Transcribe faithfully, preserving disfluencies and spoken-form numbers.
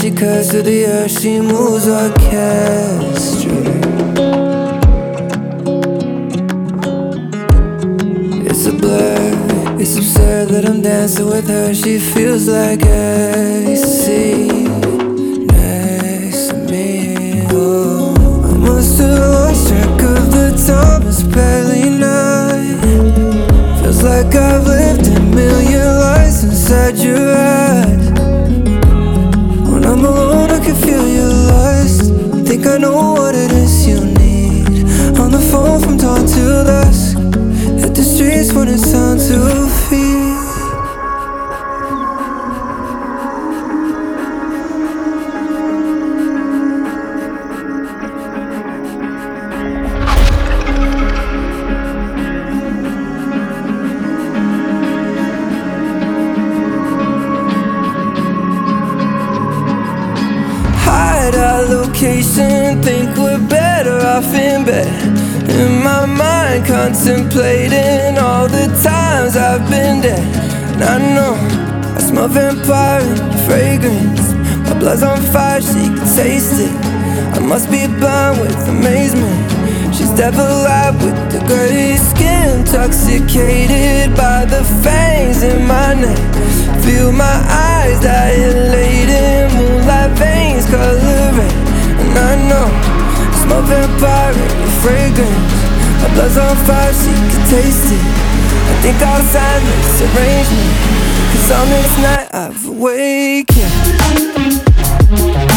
she cuts to the earth, she moves orchestra. It's a blur, it's absurd that I'm dancing with her. She feels like ecstasy next to me. Oh, I must have lost track of the time, it's barely night. Feels like I've lived a million lives inside your eyes. When I'm alone I can feel your lust. Think I know what it is you need. On the phone from dawn till dusk, hit the streets when it's time to feed. Hide our location, think we're better off in bed. In my mind, contemplating all the times I've been dead. And I know, I smell vampire fragrance. My blood's on fire, she can taste it. I must be blind with amazement. She's devil-eyed with the gray skin, intoxicated by the fangs in my neck. Feel my eyes dilating, moonlight veins color red. And I know, I smell vampire fragrance. My blood's on fire, she can taste it. I think I'll sign this arrangement, 'cause on this night I've awakened.